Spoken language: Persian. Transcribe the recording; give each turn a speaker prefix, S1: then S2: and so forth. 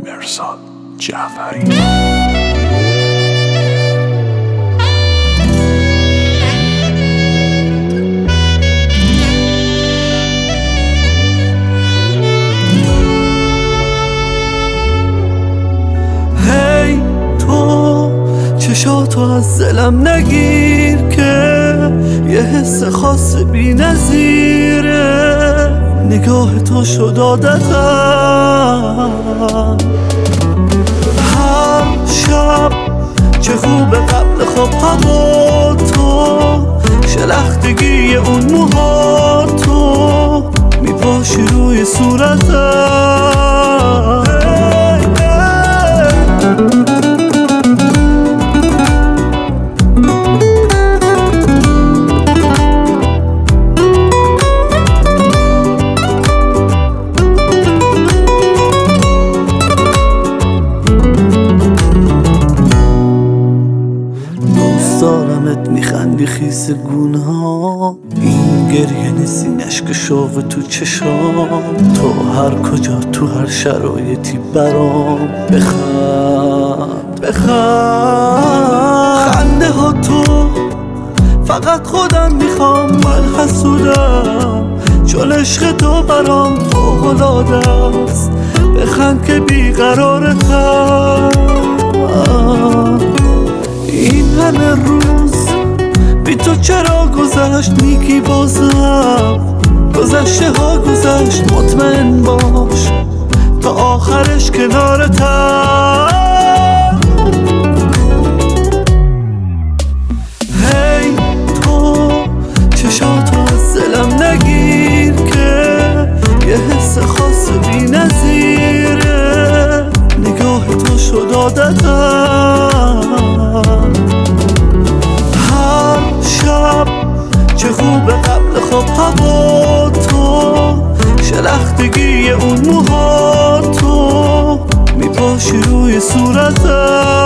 S1: مرزاد جعفری.
S2: چشاتو از دلم نگیر که یه حس خاص بی نظیره، نگاه تو شد عادتم. هر شب چه خوبه قبل خواب هوا تو، شلختگی اون موها تو میپاشی روی صورتم. دارمت میخندی خیس گونه ها، این گریه نیستی اشک شوق تو چشام. تو هر کجا تو هر شرایطی برام بخند خنده ها تو فقط خودم میخوام، من حسودم چون عشق تو برام فوق‌العاده است. بخند که بیقرارتم. این همه روز بی تو چرا گذشت؟ میگی بازم گذشته ها گذشت. مطمئن باش تا آخرش کنارتم. هی تو چشاتو از دلم نگیر که یه حس خاص بی نظیره، نگاه تو شد عادتم. هر شب چه خوبه قبل خواب هوا تو، شلختگی اون موها تو میپاشی روی صورتم.